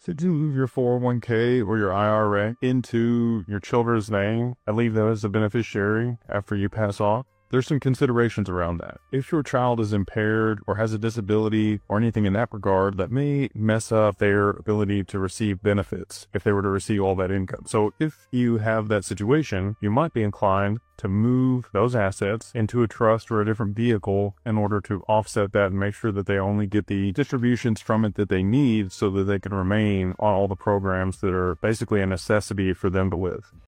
to move your 401k or your IRA into your children's name and leave them as a beneficiary after you pass off, there's some considerations around that. If your child is impaired or has a disability or anything in that regard, that may mess up their ability to receive benefits if they were to receive all that income. So if you have that situation, you might be inclined to move those assets into a trust or a different vehicle in order to offset that and make sure that they only get the distributions from it that they need so that they can remain on all the programs that are basically a necessity for them to live.